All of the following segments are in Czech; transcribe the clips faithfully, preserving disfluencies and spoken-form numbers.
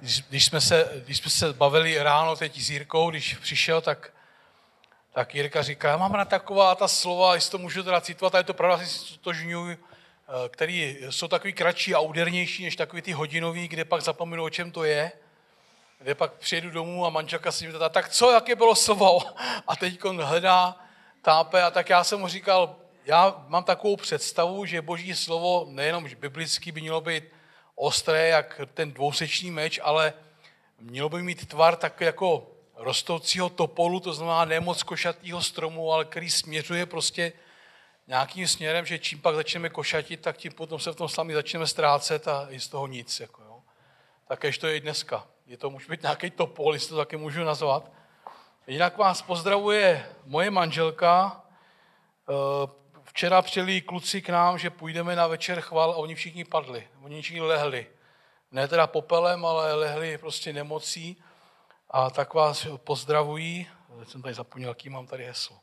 když, když, jsme se, když jsme se bavili ráno teď s Jirkou, když přišel, tak, tak Jirka říká, já mám na taková ta slova, jestli to můžu teda citovat, a je to pravda, si to žňuji, který jsou takový kratší a údernější, než takový ty hodinový, kde pak zapomenu, o čem to je, kde pak přijedu domů a manželka si mi teda, tak co, jaké bylo slovo? A teď on hledá, tápe, a tak já jsem mu říkal, já mám takovou představu, že boží slovo, nejenom biblický, by mělo být ostré, jak ten dvousečný meč, ale mělo by mít tvar takový jako rostoucího topolu, to znamená ne moc košatýho stromu, ale který směřuje prostě nějakým směrem, že čím pak začneme košatit, tak tím potom se v tom sami začneme ztrácet a je z toho nic. Jako jo. Takéž to je i dneska. Je to, může být nějaký topol, jestli to taky můžu nazvat. Jinak vás pozdravuje moje manželka. Včera přijeli kluci k nám, že půjdeme na večer chval a oni všichni padli. Oni všichni lehli. Ne teda popelem, ale lehli prostě nemocí. A tak vás pozdravují. Teď jsem tady zapomněl, jaký mám tady heslo.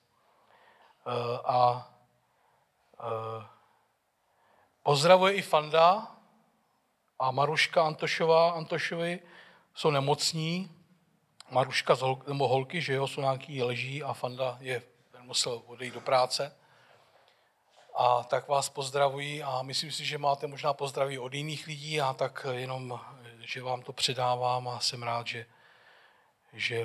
A pozdravuje i Fanda a Maruška Antošová. Antošovi jsou nemocní. Maruška z hol, nebo holky, že jo, jsou nějaký leží a Fanda je, musel odejít do práce. A tak vás pozdravují a myslím si, že máte možná pozdraví od jiných lidí a tak jenom, že vám to předávám a jsem rád, že, že,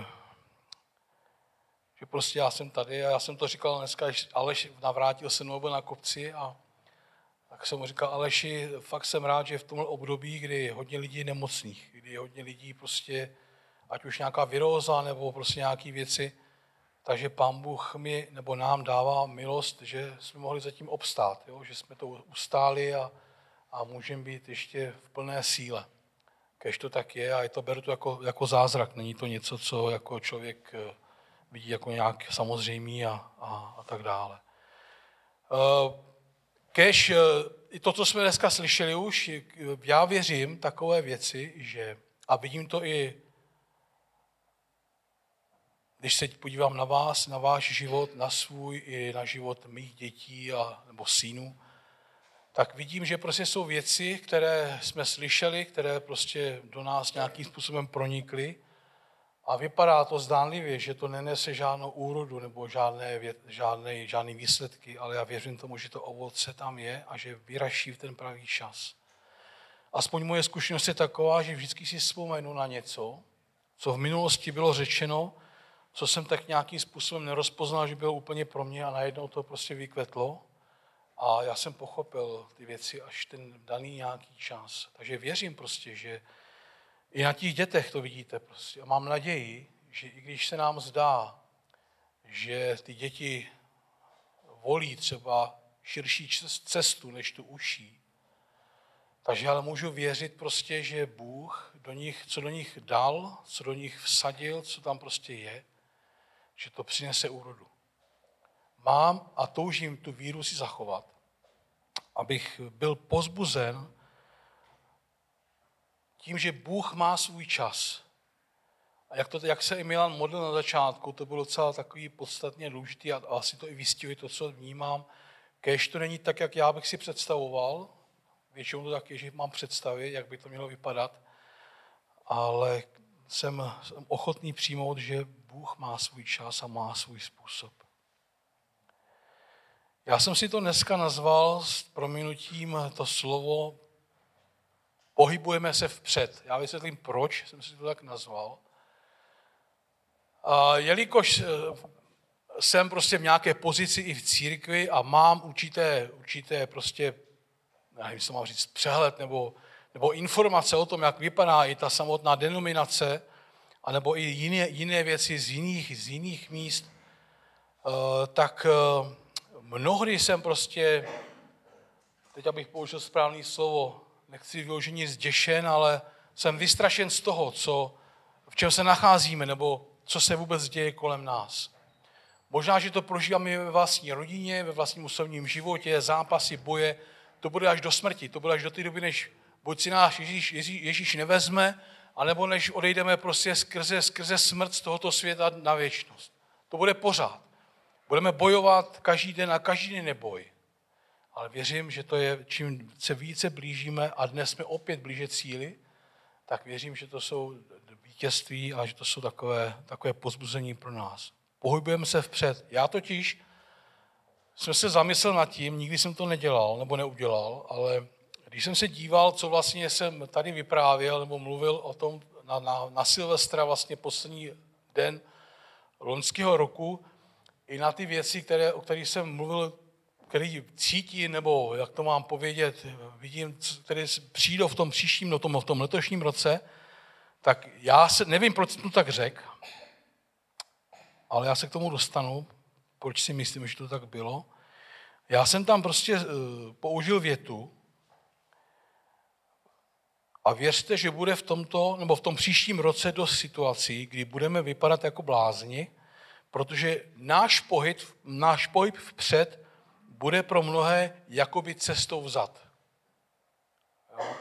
že prostě já jsem tady a já jsem to říkal dneska, Aleš navrátil se mnou na kopci a tak jsem mu říkal, Aleši, fakt jsem rád, že v tomhle období, kdy je hodně lidí nemocných, kdy je hodně lidí prostě, ať už nějaká viróza nebo prostě nějaké věci, takže Pán Bůh mi nebo nám dává milost, že jsme mohli zatím obstát, jo? Že jsme to ustáli a, a můžeme být ještě v plné síle. Kež to tak je a je to beru to jako, jako zázrak, není to něco, co jako člověk vidí jako nějak samozřejmý a, a, a tak dále. Kež i to, co jsme dneska slyšeli už, já věřím takové věci, že a vidím to i když se podívám na vás, na váš život, na svůj i na život mých dětí a, nebo synů, tak vidím, že prostě jsou věci, které jsme slyšeli, které prostě do nás nějakým způsobem pronikly a vypadá to zdánlivě, že to nenese žádnou úrodu nebo žádné, žádné, žádné výsledky, ale já věřím tomu, že to ovoce tam je a že vyraší v ten pravý čas. Aspoň moje zkušenost je taková, že vždycky si vzpomenu na něco, co v minulosti bylo řečeno, co jsem tak nějakým způsobem nerozpoznal, že bylo úplně pro mě a najednou to prostě vykvetlo a já jsem pochopil ty věci až ten daný nějaký čas. Takže věřím prostě, že i na těch dětech to vidíte prostě a mám naději, že i když se nám zdá, že ty děti volí třeba širší cestu než tu užší, takže ale můžu věřit prostě, že Bůh do nich, co do nich dal, co do nich vsadil, co tam prostě je, že to přinese úrodu. Mám a toužím tu víru si zachovat, abych byl pozbuzen tím, že Bůh má svůj čas. A jak, to, jak se i Milan modlil na začátku, to bylo docela takový podstatně důležitý a asi to i vystihuje to, co vnímám. Kéž to není tak, jak já bych si představoval, většinou to tak je, že mám představy, jak by to mělo vypadat, ale jsem, jsem ochotný přijmout, že Bůh má svůj čas a má svůj způsob. Já jsem si to dneska nazval s prominutím to slovo pohybujeme se vpřed. Já vysvětlím, proč jsem si to tak nazval. A jelikož jsem prostě v nějaké pozici i v církvi a mám určité, určité prostě, nevím, co mám říct, přehled nebo, nebo informace o tom, jak vypadá i ta samotná denominace, anebo i jiné, jiné věci z jiných, z jiných míst, tak mnohdy jsem prostě, teď abych použil správné slovo, nechci vyloženě zděšen, ale jsem vystrašen z toho, co, v čem se nacházíme, nebo co se vůbec děje kolem nás. Možná, že to prožíváme ve vlastní rodině, ve vlastním osobním životě, zápasy, boje, to bude až do smrti, to bude až do té doby, než buď si nás Ježíš, Ježíš, Ježíš nevezme, anebo než odejdeme prostě skrze, skrze smrt z tohoto světa na věčnost. To bude pořád. Budeme bojovat každý den a každý den neboj. Ale věřím, že to je, čím se více blížíme, a dnes jsme opět blíže cíli, tak věřím, že to jsou vítězství a že to jsou takové, takové pozbuzení pro nás. Pohybujeme se vpřed. Já totiž jsem se zamyslel nad tím, nikdy jsem to nedělal nebo neudělal, ale když jsem se díval, co vlastně jsem tady vyprávěl nebo mluvil o tom na, na, na Silvestra, vlastně poslední den loňského roku, i na ty věci, které, o kterých jsem mluvil, které cítím, nebo jak to mám povědět, vidím, které přijdou v tom příštím, no tom, v tom letošním roce, tak já se, nevím, proč jsem to tak řekl, ale já se k tomu dostanu, proč si myslím, že to tak bylo. Já jsem tam prostě použil větu a věřte, že bude v tomto, nebo v tom příštím roce dost situací, kdy budeme vypadat jako blázni, protože náš pohyb, náš pohyb vpřed bude pro mnohé jakoby cestou vzad. Jo?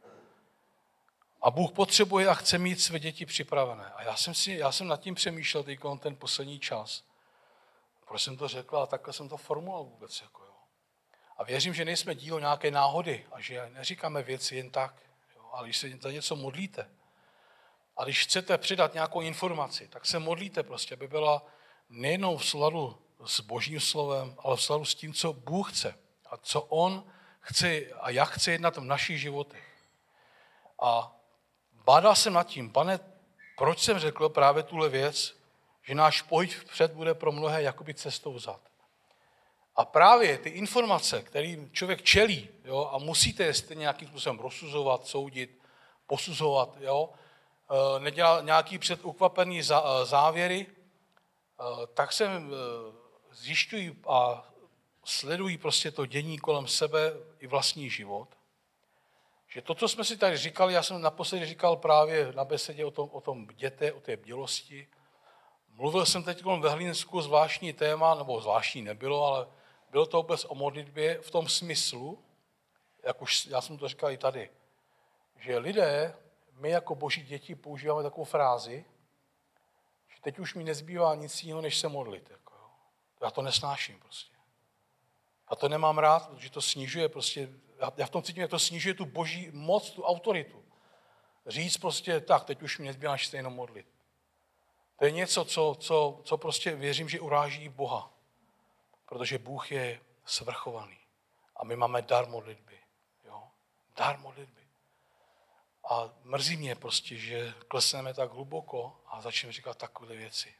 A Bůh potřebuje a chce mít své děti připravené. A já jsem, si, já jsem nad tím přemýšlel teď ten poslední čas. Proč jsem to řekl a takhle jsem to formuloval vůbec. Jako, jo. A věřím, že nejsme dílo nějaké náhody a že neříkáme věci jen tak, jo. Ale když se za něco modlíte a když chcete přidat nějakou informaci, tak se modlíte prostě, aby byla nejenom v souladu s Božím slovem, ale v souladu s tím, co Bůh chce a co On chce a jak chce jednat v našich životech. A bádal jsem nad tím, Pane, proč jsem řekl právě tuhle věc, že náš pohyb vpřed bude pro mnohé jakoby cestou vzad. A právě ty informace, kterým člověk čelí, jo, a musíte je nějakým způsobem rozsuzovat, soudit, posuzovat, jo, nedělat nějaký předukvapený závěry, tak se zjišťují a sledují prostě to dění kolem sebe i vlastní život. Že to, co jsme si tady říkali, já jsem naposledy říkal právě na besedě o tom, o tom bděte, o té bdělosti. Mluvil jsem teď ve Hlínsku zvláštní téma, nebo zvláštní nebylo, ale bylo to vůbec o modlitbě v tom smyslu, jak už já jsem to říkal i tady, že lidé, my jako boží děti používáme takovou frázi, že teď už mi nezbývá nic jiného, než se modlit. Jako, jo. Já to nesnáším prostě. Já to nemám rád, protože to snižuje prostě, já v tom cítím, jak to snižuje tu boží moc, tu autoritu. Říct prostě, tak, teď už mi nezbývá, než se jenom modlit. To je něco, co, co, co prostě věřím, že uráží Boha. Protože Bůh je svrchovaný. A my máme dar modlitby. Jo? Dar modlitby. A mrzí mě prostě, že klesneme tak hluboko a začneme říkat takové věci.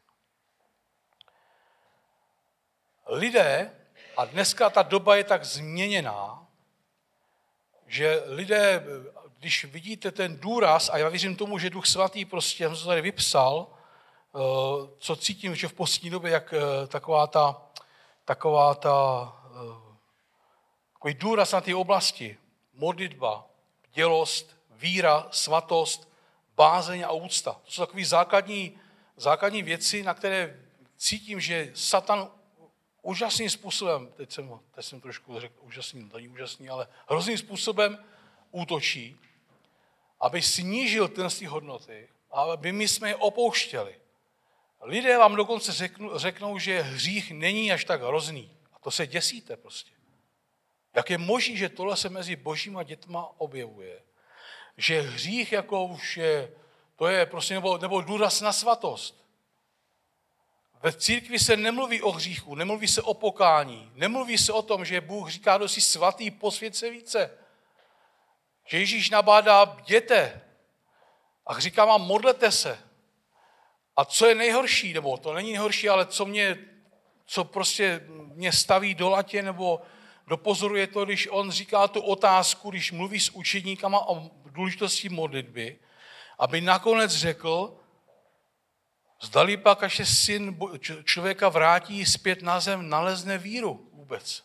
Lidé, a dneska ta doba je tak změněná, že lidé, když vidíte ten důraz, a já věřím tomu, že Duch Svatý prostě, já jsem to tady vypsal, co cítím, že v poslední době, jak taková ta, taková ta, takový důraz na ty oblasti, modlitba, bdělost, víra, svatost, bázeň a úcta. To jsou takové základní, základní věci, na které cítím, že Satan úžasným způsobem, teď jsem, teď jsem trošku řekl úžasný, to není úžasný, ale hrozným způsobem útočí, aby snížil tyhle hodnoty a aby my jsme je opouštěli. Lidé vám dokonce řeknou, řeknou, že hřích není až tak hrozný. A to se děsíte prostě. Jak je možné, že tohle se mezi božíma dětma objevuje? Že hřích jako už je, to je prostě, nebo, nebo důraz na svatost. Ve církvi se nemluví o hříchu, nemluví se o pokání, nemluví se o tom, že Bůh říká, kdo jsi svatý, posvěť se více. Že Ježíš nabádá, bděte. A říká vám, modlete se. A co je nejhorší, nebo to není nejhorší, ale co mě, co prostě mě staví do latě, nebo dopozoruje to, když on říká tu otázku, když mluví s učedníkama o důležitosti modlitby, aby nakonec řekl, zdali pak, až se syn člověka vrátí zpět na zem, nalezne víru vůbec.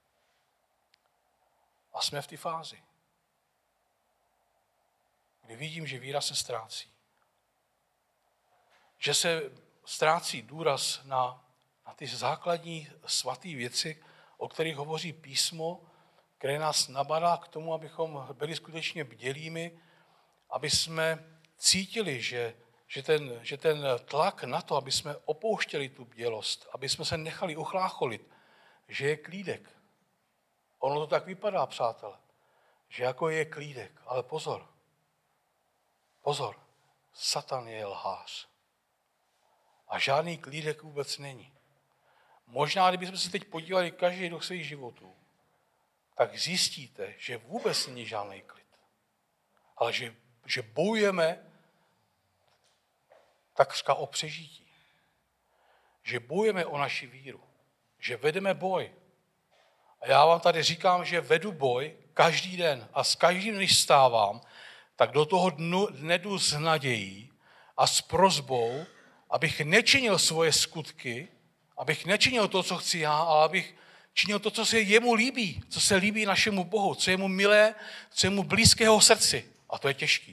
A jsme v té fázi, kdy vidím, že víra se ztrácí. Že se ztrácí důraz na, na ty základní svaté věci, o kterých hovoří písmo, které nás nabádá k tomu, abychom byli skutečně bdělými, aby jsme cítili, že, že, ten, že ten tlak na to, aby jsme opouštěli tu bdělost, aby jsme se nechali uchlácholit, že je klídek. Ono to tak vypadá, přátelé, že jako je klídek, ale pozor. Pozor, Satan je lhář. A žádný klídek vůbec není. Možná, kdybychom se teď podívali každý do svých životů, tak zjistíte, že vůbec není žádný klid. Ale že, že bojujeme takřka o přežití. Že bojujeme o naši víru. Že vedeme boj. A já vám tady říkám, že vedu boj každý den. A s každým, když stávám, tak do toho dnu, dne jdu s nadějí a s prosbou, abych nečinil svoje skutky, abych nečinil to, co chci já, ale abych činil to, co se jemu líbí, co se líbí našemu Bohu, co je mu milé, co je mu blízkého srdci. A to je těžký.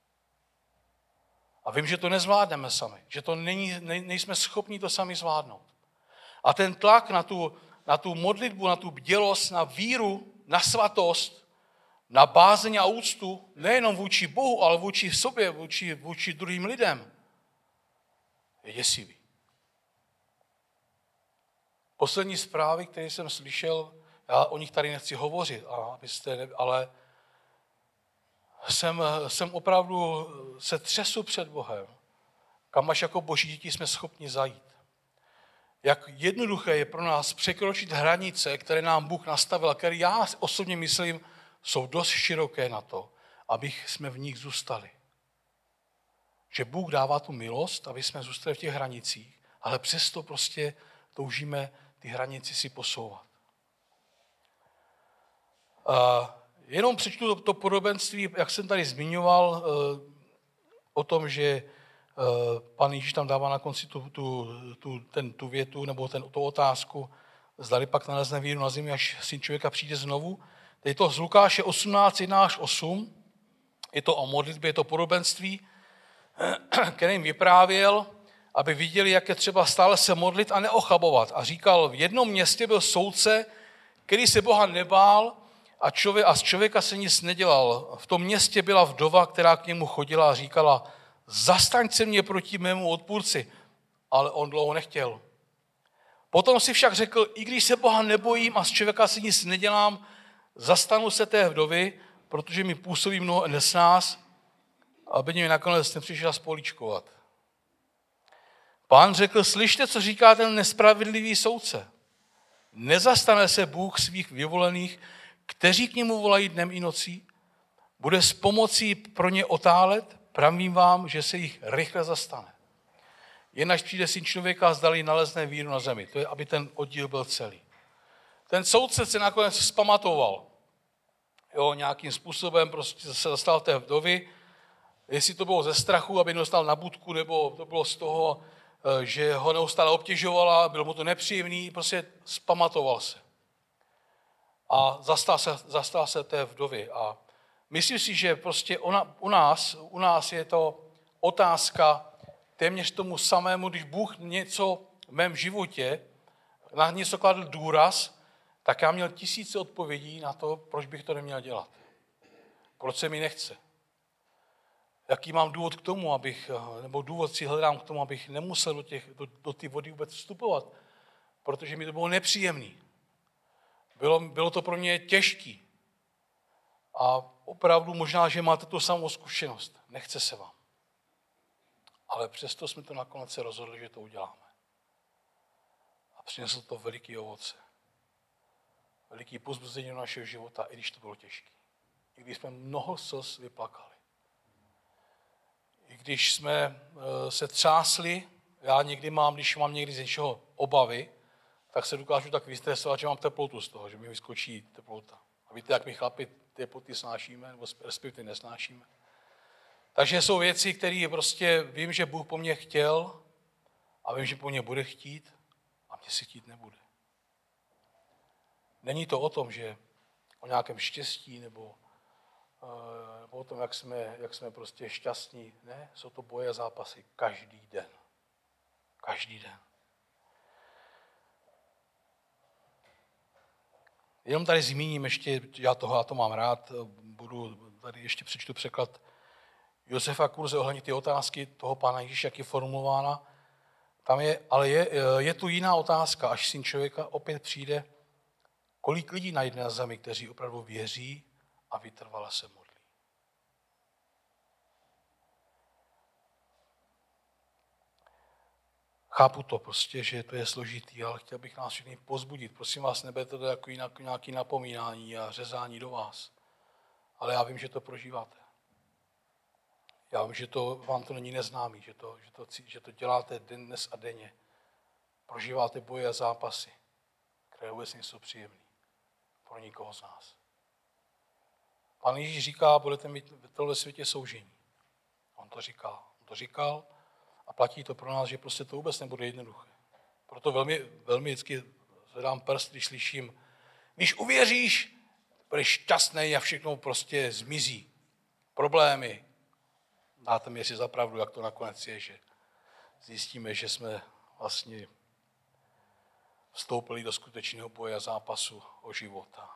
A vím, že to nezvládneme sami, že to není, ne, nejsme schopni to sami zvládnout. A ten tlak na tu, na tu modlitbu, na tu bdělost, na víru, na svatost, na bázeň a úctu, nejenom vůči Bohu, ale vůči sobě, vůči, vůči druhým lidem, je děsivý. Poslední zprávy, které jsem slyšel, já o nich tady nechci hovořit, abyste, ale jsem, jsem opravdu se třesu před Bohem, kam až jako boží děti jsme schopni zajít. Jak jednoduché je pro nás překročit hranice, které nám Bůh nastavil, a které já osobně myslím, jsou dost široké na to, abych jsme v nich zůstali. Že Bůh dává tu milost, aby jsme zůstali v těch hranicích, ale přesto prostě toužíme ty hranice si posouvat. A jenom přečtu to, to podobenství, jak jsem tady zmiňoval, o tom, že Pan Ježíš tam dává na konci tu, tu, tu, ten, tu větu nebo ten, tu otázku, zdali pak nalezne víru na zemi, až syn člověka přijde znovu. Je to z Lukáše osmnáct, jedna až osm, je to o modlitbě, je to podobenství, kterým vyprávěl, aby viděli, jak je třeba stále se modlit a neochabovat. A říkal, v jednom městě byl soudce, který se Boha nebál a, člověk, a z člověka se nic nedělal. V tom městě byla vdova, která k němu chodila a říkala, zastaň se mě proti mému odpůrci, ale on dlouho nechtěl. Potom si však řekl, i když se Boha nebojím a z člověka si nic nedělám, zastanu se té vdovy, protože mi působí mnoho nesnás, aby mě nakonec nepřišla spolíčkovat. Pán řekl, slyšte, co říká ten nespravedlivý soudce. Nezastane se Bůh svých vyvolených, kteří k němu volají dnem i nocí? Bude s pomocí pro ně otálet? Pravím vám, že se jich rychle zastane. Jen až přijde syn člověka, zdali nalezne víru na zemi. To je, aby ten oddíl byl celý. Ten soudce se nakonec vzpamatoval. Jo, nějakým způsobem prostě se zastal té vdovy. Jestli to bylo ze strachu, aby nedostal na budku, nebo to bylo z toho, že ho neustále obtěžovala, bylo mu to nepříjemný, prostě vzpamatoval se. A zastal se, zastal se té vdovy. A myslím si, že prostě ona, u, nás, u nás je to otázka téměř tomu samému, když Bůh něco v mém životě, na něco kladl důraz, tak já měl tisíce odpovědí na to, proč bych to neměl dělat. Proč se mi nechce. Jaký mám důvod k tomu, abych, nebo důvod si hledám k tomu, abych nemusel do, těch, do, do ty vody vůbec vstupovat, protože mi to bylo nepříjemný. Bylo, bylo to pro mě těžký. A opravdu možná, že máte tu samou zkušenost. Nechce se vám. Ale přesto jsme to nakonec se rozhodli, že to uděláme. A přineslo to veliký ovoce. Veliký povzbuzení do našeho života, i když to bylo těžké. I když jsme mnoho slz vyplakali. I když jsme se třásli, já někdy mám, když mám někdy z něčeho obavy, tak se dokážu tak vystresovat, že mám teplotu z toho, že mi vyskočí teplota. A víte, jak my chlapi teploty snášíme, nebo respektive nesnášíme. Takže jsou věci, které prostě vím, že Bůh po mně chtěl a vím, že po mně bude chtít a mě si chtít nebude. Není to o tom, že o nějakém štěstí nebo, nebo o tom, jak jsme, jak jsme prostě šťastní. Ne, jsou to boje a zápasy každý den. Každý den. Jenom tady zmíním ještě, já toho já to mám rád, budu tady ještě přečtu překlad Josefa Kurze ohledně ty otázky toho Pána Ježíše, jak je formulována. Tam je, ale je, je tu jiná otázka, až syn člověka opět přijde, kolik lidí najde na zemi, kteří opravdu věří a vytrvale se modlí. Chápu to prostě, že to je složitý, ale chtěl bych nás všechny pozbudit. Prosím vás, neberte to jako nějaké napomínání a řezání do vás. Ale já vím, že to prožíváte. Já vím, že to, vám to není neznámý, že to, že to, že to děláte den, dnes a denně. Prožíváte boje a zápasy, které vůbec nejsou příjemné pro nikoho z nás. Pán Ježíš říká, budete mít v tomhle světě soužení. On to říká. On to říkal a platí to pro nás, že prostě to vůbec nebude jednoduché. Proto velmi, velmi vždycky zvedám prst, když slyším, když uvěříš, budeš šťastný a všechno prostě zmizí. Problémy. Dáte mi si za pravdu, jak to nakonec je, že zjistíme, že jsme vlastně vstoupili do skutečného boje a zápasu o života.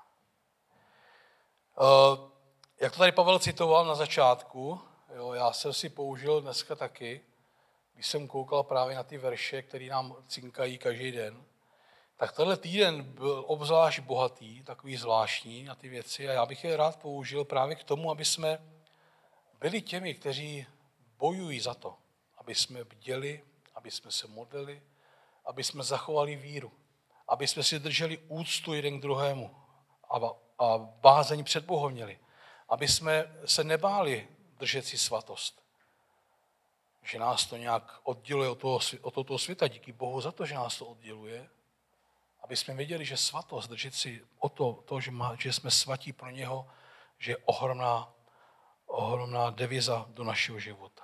Jak to tady Pavel citoval na začátku, jo, já jsem si použil dneska taky, když jsem koukal právě na ty verše, které nám cinkají každý den, tak tenhle týden byl obzvlášť bohatý, takový zvláštní na ty věci a já bych je rád použil právě k tomu, aby jsme byli těmi, kteří bojují za to, aby jsme bděli, aby jsme se modlili, aby jsme zachovali víru, aby jsme si drželi úctu jeden k druhému a, a bázeň před Bohem měli, aby jsme se nebáli držet si svatost. Že nás to nějak odděluje od toho, od toho světa, díky Bohu za to, že nás to odděluje, aby jsme věděli, že svatost, držet si o to, to že, má, že jsme svatí pro něho, že je ohromná, ohromná deviza do našeho života.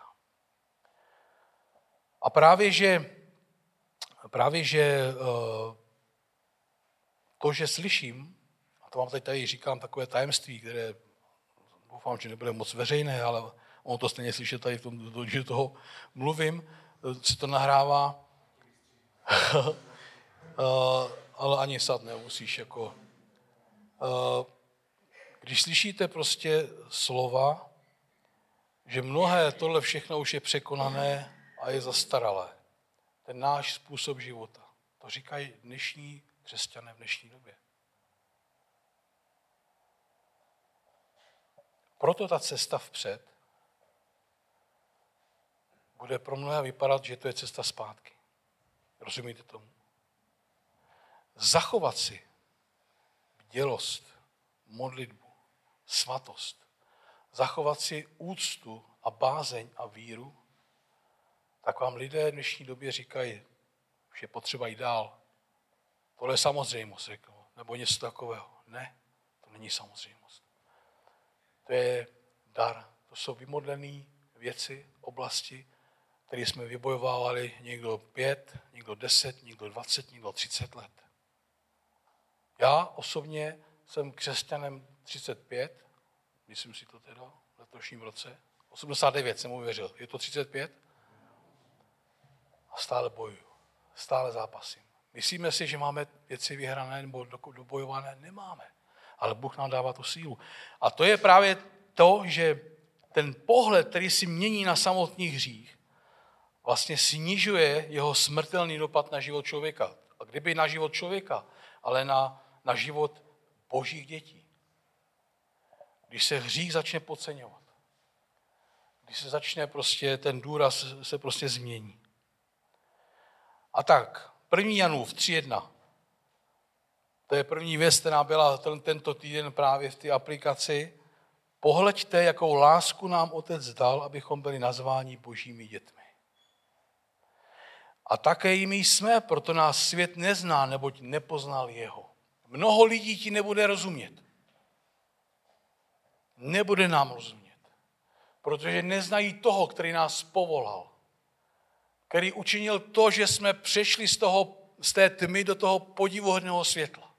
A právě, že, právě, že to, že slyším, a to vám teď tady říkám takové tajemství, které doufám, že nebude moc veřejné, ale ono to stejně slyšet tady v tom, že toho mluvím, se to nahrává, ale ani sad nemusíš. Jako. Když slyšíte prostě slova, že mnohé tohle všechno už je překonané a je zastaralé. Ten náš způsob života. To říkají dnešní křesťané v dnešní době. Proto ta cesta vpřed bude pro mnohé vypadat, že to je cesta zpátky. Rozumíte tomu? Zachovat si bdělost, modlitbu, svatost, zachovat si úctu a bázeň a víru, tak vám lidé v dnešní době říkají, že je potřeba jít dál. Tohle je samozřejmost, řekl, nebo něco takového. Ne, to není samozřejmost. To je dar. To jsou vymodlené věci, oblasti, které jsme vybojovávali někdo pět, někdo deset, někdo dvacet, někdo třicet let. Já osobně jsem křesťanem třicet pět, myslím si to teda v letošním roce, osmdesát devět jsem uvěřil, je to třicet pět a stále bojuju, stále zápasím. Myslíme si, že máme věci vyhrané nebo dobojované? Nemáme. Ale Bůh nám dává tu sílu. A to je právě to, že ten pohled, který si mění na samotný hřích, vlastně snižuje jeho smrtelný dopad na život člověka. A kdyby na život člověka, ale na, na život božích dětí. Když se hřích začne podceňovat. Když se začne prostě, ten důraz se prostě změní. A tak, první Janův tři jedna. To je první věc, která byla ten, tento týden právě v té aplikaci. Pohleďte, jakou lásku nám Otec dal, abychom byli nazváni božími dětmi. A také jimi jsme, proto nás svět nezná, neboť nepoznal jeho. Mnoho lidí ti nebude rozumět. Nebude nám rozumět. Protože neznají toho, který nás povolal. Který učinil to, že jsme přešli z, toho, z té tmy do toho podivuhodného světla.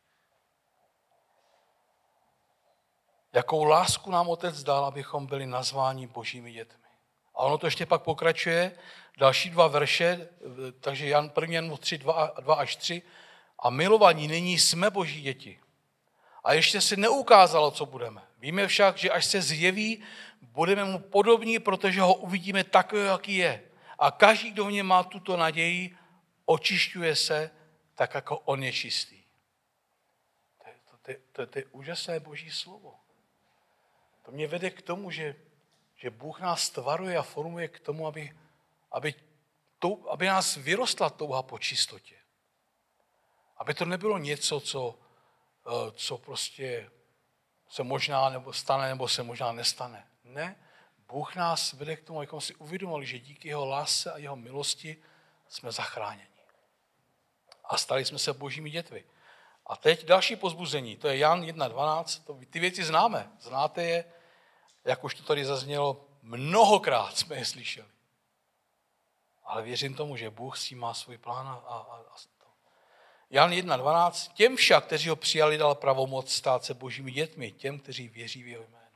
Jakou lásku nám Otec dal, abychom byli nazváni božími dětmi. A ono to ještě pak pokračuje, další dva verše, takže Jan, první Janův tři, dva až tři. A milovaní, nyní jsme boží děti. A ještě se neukázalo, co budeme. Víme však, že až se zjeví, budeme mu podobní, protože ho uvidíme takový, jaký je. A každý, kdo v něm má tuto naději, očišťuje se tak, jako on je čistý. To je, to, to, to, to je úžasné boží slovo. To mě vede k tomu, že, že Bůh nás tvaruje a formuje k tomu, aby, aby tou, aby nás vyrostla touha po čistotě. Aby to nebylo něco, co, co prostě se možná nebo stane, nebo se možná nestane. Ne, Bůh nás vede k tomu, abychom si uvědomili, že díky jeho lásce a jeho milosti jsme zachráněni. A stali jsme se božími dětmi. A teď další povzbuzení, to je Jan jedna dvanáct, to, ty věci známe, znáte je, jak už to tady zaznělo, mnohokrát jsme je slyšeli. Ale věřím tomu, že Bůh s tím má svůj plán a, a, a to. Jan jedna dvanáct, těm však, kteří ho přijali, dal pravomoc stát se božími dětmi, těm, kteří věří v jeho jméno.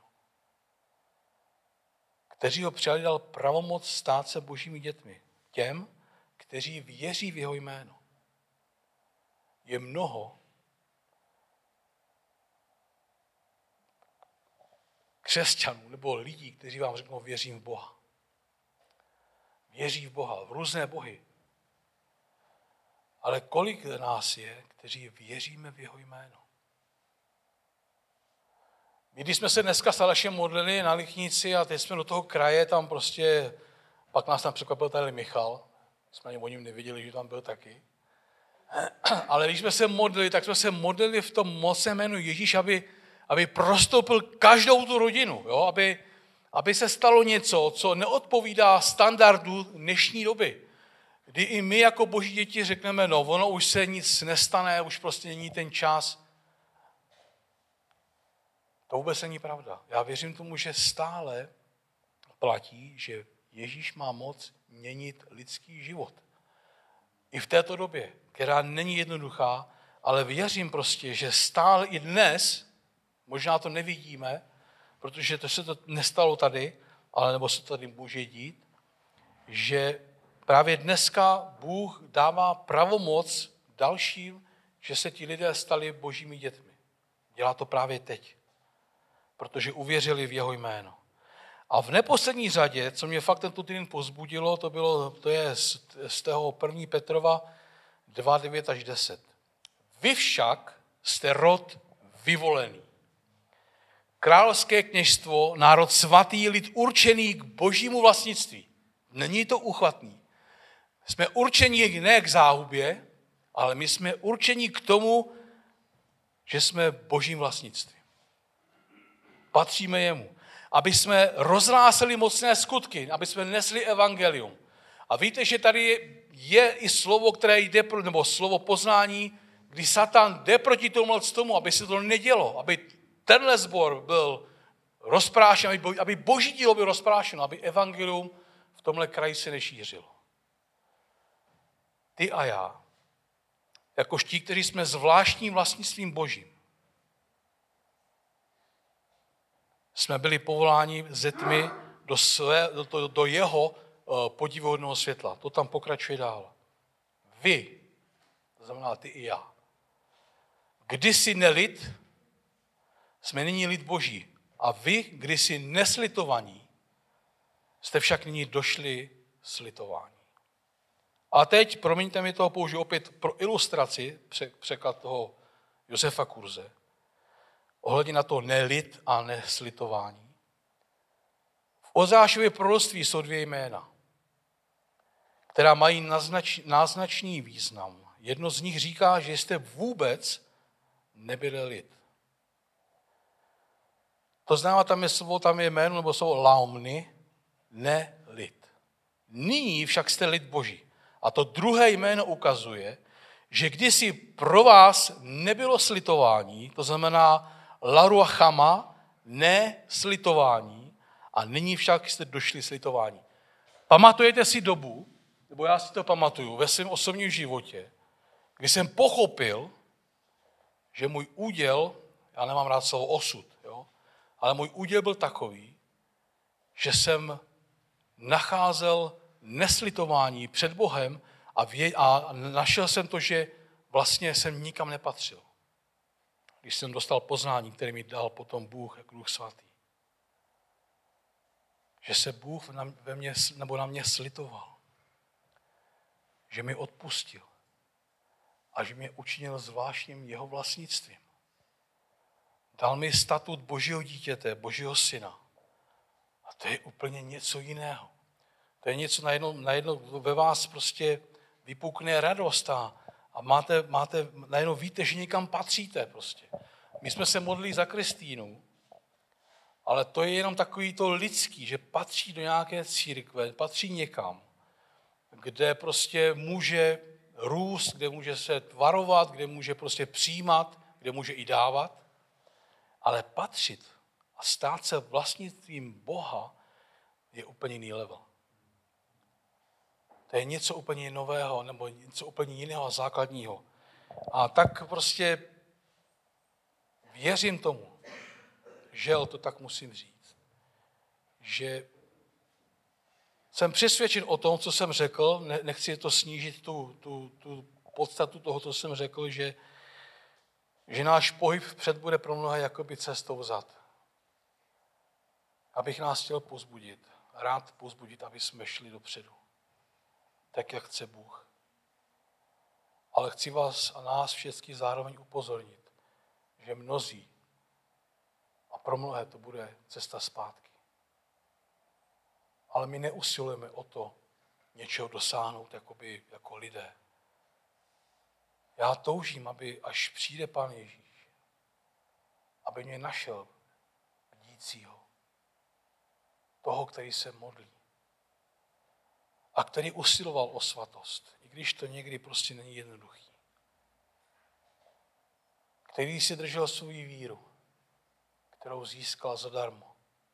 Kteří ho přijali, dal pravomoc stát se božími dětmi, těm, kteří věří v jeho jméno. Je mnoho křesťanů nebo lidí, kteří vám řeknou, věřím v Boha. Věří v Boha, v různé bohy. Ale kolik nás je, kteří věříme v jeho jméno? My, když jsme se dneska s Alešem modlili na Lichnici a teď jsme do toho kraje, tam prostě, pak nás tam překvapil tady Michal, jsme ani o něm nevěděli, že tam byl taky. Ale když jsme se modlili, tak jsme se modlili v tom mocném jménu Ježíš, aby, aby prostoupil každou tu rodinu, jo? Aby, aby se stalo něco, co neodpovídá standardu dnešní doby. Kdy i my jako boží děti řekneme, no ono už se nic nestane, už prostě není ten čas. To vůbec není pravda. Já věřím tomu, že stále platí, že Ježíš má moc měnit lidský život. I v této době, která není jednoduchá, ale věřím prostě, že stále i dnes, možná to nevidíme, protože to se to nestalo tady, ale nebo se to tady může dít, že právě dneska Bůh dává pravomoc dalším, že se ti lidé stali božími dětmi. Dělá to právě teď, protože uvěřili v jeho jméno. A v neposlední řadě, co mě fakt tento týden povzbudilo, to, bylo, to je z, z toho první Petrova dva devět až deset. Vy však jste rod vyvolený. Královské kněžstvo, národ svatý, lid určený k božímu vlastnictví. Není to uchvatný. Jsme určeni ne k záhubě, ale my jsme určeni k tomu, že jsme božím vlastnictvím. Patříme jemu. Aby jsme rozhlásili mocné skutky, aby jsme nesli evangelium. A víte, že tady je i slovo, které jde, nebo slovo poznání, kdy Satan jde proti tomu, tomu, aby se to nedělo, aby tenhle sbor byl rozprášen, aby boží dílo bylo rozprášeno, aby evangelium v tomhle kraji se nešířilo. Ty a já, jakož ti, kteří jsme zvláštním vlastnictvím božím, jsme byli povoláni ze tmy do, své, do, do jeho podivuhodného světla. To tam pokračuje dál. Vy, to znamená ty i já, kdysi nelid, jsme nyní lid boží. A vy, kdysi neslitovaní, jste však nyní došli slitování. A teď, promiňte mi toho, použiju opět pro ilustraci, překlad toho Josefa Kurze, ohledně na to nelid a neslitování. V Ozášově proroctví jsou dvě jména, která mají naznač, náznačný význam. Jedno z nich říká, že jste vůbec nebyli lid. To znamená, tam je slovo, tam je jméno nebo slovo laomny, ne lid. Nyní však jste lid boží. A to druhé jméno ukazuje, že kdysi pro vás nebylo slitování, to znamená laruachama, ne slitování, a nyní však jste došli slitování. Pamatujete si dobu, nebo já si to pamatuju, ve svém osobním životě, kdy jsem pochopil, že můj úděl, já nemám rád slovo osud, jo, ale můj úděl byl takový, že jsem nacházel neslitování před Bohem a, vě, a našel jsem to, že vlastně jsem nikam nepatřil. Když jsem dostal poznání, které mi dal potom Bůh jako Duch Svatý. Že se Bůh na, ve mě, nebo na mě slitoval. Že mi odpustil. A že mě učinil zvláštním jeho vlastnictvím. Dal mi statut božího dítěte, božího syna. A to je úplně něco jiného. To je něco, najednou, najednou ve vás prostě vypukne radost a, a máte, máte, najednou víte, že někam patříte prostě. My jsme se modlili za Kristýnu, ale to je jenom takový to lidský, že patří do nějaké církve, patří někam, kde prostě může růst, kde může se tvarovat, kde může prostě přijímat, kde může i dávat, ale patřit a stát se vlastnictvím Boha je úplně jiný level. To je něco úplně nového nebo něco úplně jiného a základního. A tak prostě věřím tomu, žel to tak musím říct, že jsem přesvědčen o tom, co jsem řekl, nechci to snížit, tu, tu, tu podstatu toho, co jsem řekl, že, že náš pohyb vpřed bude pro mnohé jakoby cestou vzad. Abych nás chtěl povzbudit, rád povzbudit, aby jsme šli dopředu, tak jak chce Bůh. Ale chci vás a nás všechny zároveň upozornit, že mnozí, a pro mnohé to bude cesta zpátky. Ale my neusilujeme o to něčeho dosáhnout jakoby, jako lidé. Já toužím, aby až přijde Pán Ježíš, aby mě našel bdícího, toho, který se modlí a který usiloval o svatost, i když to někdy prostě není jednoduchý. Který si držel svou víru, kterou získal zadarmo.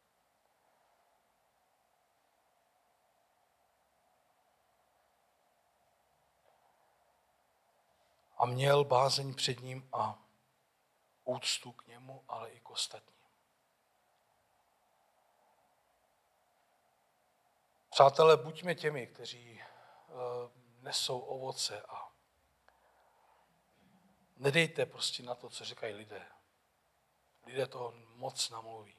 A měl bázeň před ním a úctu k němu, ale i k ostatním. Přátelé, buďme těmi, kteří nesou ovoce a nedejte prostě na to, co říkají lidé. Lidé toho moc namluví.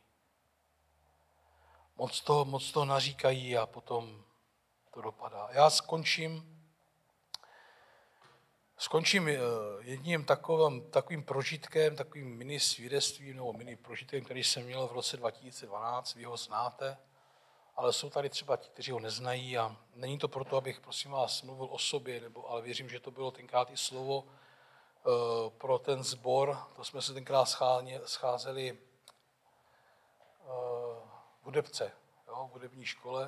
Moc toho, moc toho naříkají a potom to dopadá. Já skončím Skončím jedním takovým, takovým prožitkem, takovým mini svědectvím nebo mini prožitkem, který jsem měl v roce dva tisíce dvanáct, vy ho znáte, ale jsou tady třeba ti, kteří ho neznají a není to proto, abych prosím vás mluvil o sobě, nebo, ale věřím, že to bylo tenkrát i slovo uh, pro ten sbor. To jsme se tenkrát scházeli uh, v Hudebce, jo, v hudební škole.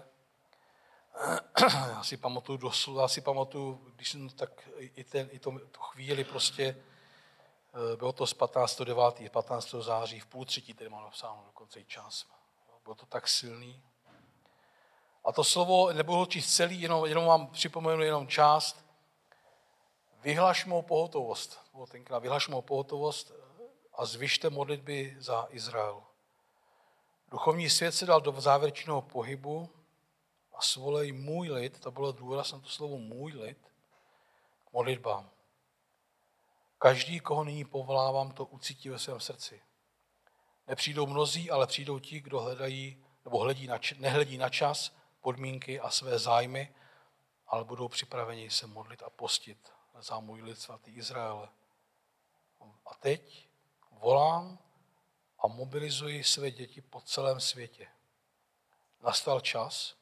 Já si pamatuju doslova, já si pamatuju, když jsem tak i, ten, i to, tu chvíli prostě, bylo to z patnáctého devátého patnáctého září, v půl třetí, tedy mám napsáno dokonce i čas. Bylo to tak silný. A to slovo nebudu ho číst celý, jenom, jenom vám připomenu jenom část. Vyhlaš mou pohotovost, bylo tenkrát, vyhlaš mou pohotovost a zvyšte modlitby za Izrael. Duchovní svět se dal do závěrečného pohybu, a svolej můj lid, to bylo důraz na to slovo můj lid, k modlitbám. Každý, koho nyní povolávám, to ucítí ve svém srdci. Nepřijdou mnozí, ale přijdou ti, kdo hledají, nebo hledí na, nehledí na čas, podmínky a své zájmy, ale budou připraveni se modlit a postit za můj lid svatý Izraele. A teď volám a mobilizuji své děti po celém světě. Nastal čas,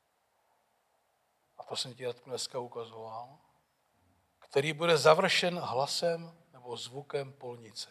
a to jsem ti dneska ukazoval, který bude završen hlasem nebo zvukem polnice.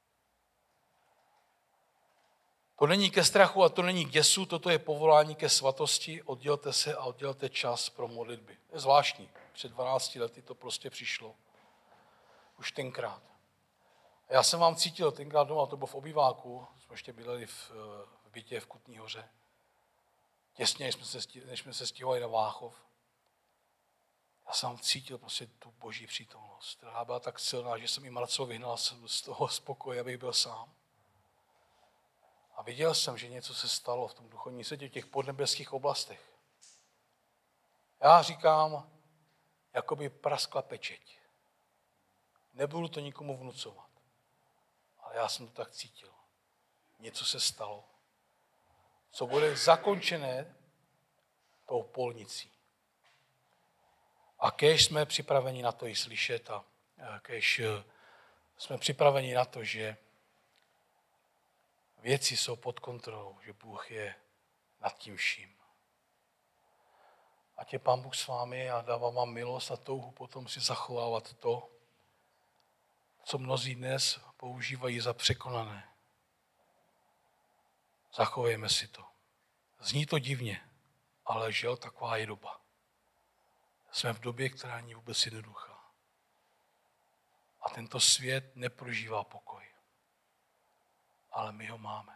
To není ke strachu a to není k děsu, toto je povolání ke svatosti, oddělte se a oddělte čas pro modlitby. Je zvláštní, před dvanácti lety to prostě přišlo. Už tenkrát. A já jsem vám cítil tenkrát doma, to bylo v obýváku, jsme ještě bydleli v, v bytě v Kutní Hoře. Těsně, než jsme se, než jsme se stěhovali na Váchov. Já jsem cítil prostě tu boží přítomnost, která byla tak silná, že jsem i Marcel vyhnal z toho spokoje, abych byl sám. A viděl jsem, že něco se stalo v tom duchovním světě, v těch podnebeských oblastech. Já říkám, jakoby praskla pečeť. Nebudu to nikomu vnucovat, ale já jsem to tak cítil. Něco se stalo, co bude zakončené tou polnicí. A kéž jsme připraveni na to i slyšet a kéž jsme připraveni na to, že věci jsou pod kontrolou, že Bůh je nad tím vším. Ať je Pán Bůh s vámi a dává vám milost a touhu potom si zachovávat to, co mnozí dnes používají za překonané. Zachovejme si to. Zní to divně, ale žel, taková je doba. Jsme v době, která není vůbec jednoduchá. A tento svět neprožívá pokoj. Ale my ho máme.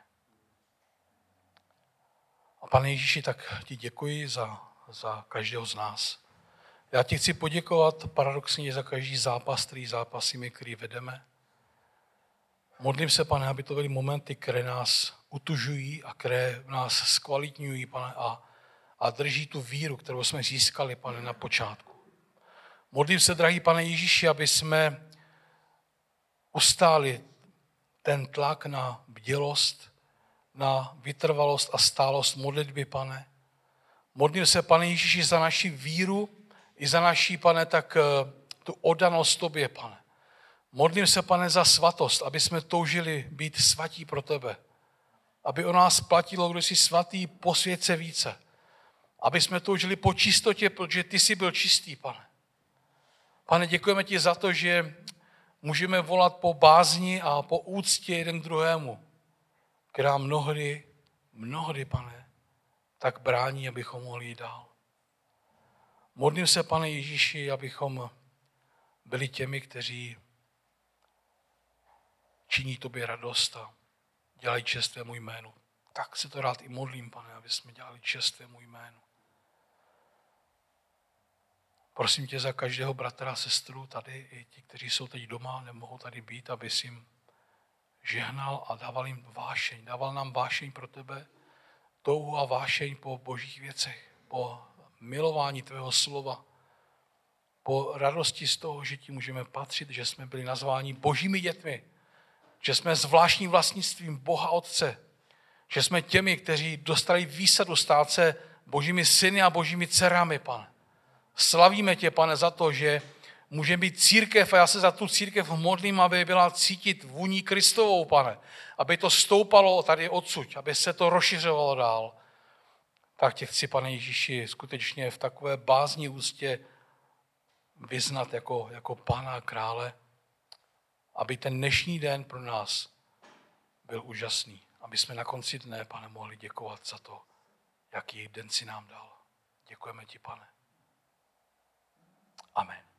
A Pane Ježíši, tak ti děkuji za, za každého z nás. Já ti chci poděkovat paradoxně za každý zápas, který zápasíme, který vedeme. Modlím se, Pane, aby to byly momenty, které nás utužují a které nás zkvalitňují, Pane, a, a drží tu víru, kterou jsme získali, Pane, na počátku. Modlím se, drahý Pane Ježíši, aby jsme ustáli ten tlak na bdělost, na vytrvalost a stálost modlitby, Pane. Modlím se, Pane Ježíši, za naši víru i za naši, Pane, tak tu oddanost tobě, Pane. Modlím se, Pane, za svatost, aby jsme toužili být svatí pro tebe. Aby o nás platilo, kdo jsi svatý, posvěť se více. Aby jsme toužili po čistotě, protože ty jsi byl čistý, Pane. Pane, děkujeme ti za to, že můžeme volat po bázni a po úctě jeden druhému, která mnohdy, mnohdy, Pane, tak brání, abychom mohli jít dál. Modlím se, Pane Ježíši, abychom byli těmi, kteří činí tobě radost a dělají čest tvému jménu. Tak se to rád i modlím, Pane, aby jsme dělali čest tvému jménu. Prosím tě za každého bratra a sestru tady, i ti, kteří jsou teď doma, nemohou tady být, aby jsi jim žehnal a dával jim vášeň. Dával nám vášeň pro tebe, touhu a vášeň po božích věcech, po milování tvého slova, po radosti z toho, že ti můžeme patřit, že jsme byli nazváni božími dětmi, že jsme zvláštním vlastnictvím Boha Otce, že jsme těmi, kteří dostali výsadu stát se božími syny a božími dcerami, Pane. Slavíme tě, Pane, za to, že může být církev a já se za tu církev modlím, aby byla cítit vůní Kristovou, Pane. Aby to stoupalo tady odsud, aby se to rozšiřovalo dál. Tak tě chci, Pane Ježíši, skutečně v takové bázni úctě vyznat jako, jako Pána a krále, aby ten dnešní den pro nás byl úžasný. Aby jsme na konci dne, Pane, mohli děkovat za to, jaký den si nám dal. Děkujeme ti, Pane. Amen.